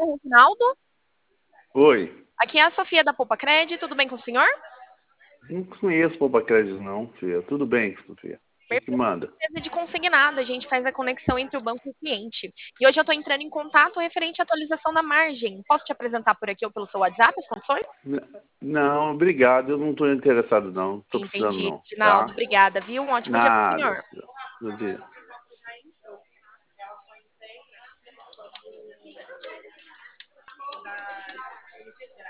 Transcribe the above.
Senhor Reginaldo? Oi, Aqui é a Sofia da Poupa Cred, tudo bem com o senhor? não conheço Poupa Crédito não, Fia. Tudo bem, Sofia. O que que Perfeito. manda? Empresa de consignado, a gente faz a conexão entre o banco e o cliente. E hoje eu estou entrando em contato referente à atualização da margem. Posso te apresentar por aqui ou pelo seu WhatsApp as condições? Não, obrigado, eu não estou interessado não, estou precisando Entendi. não, Reginaldo, tá? obrigada, viu? Um ótimo dia para o Nada, senhor. Bom dia.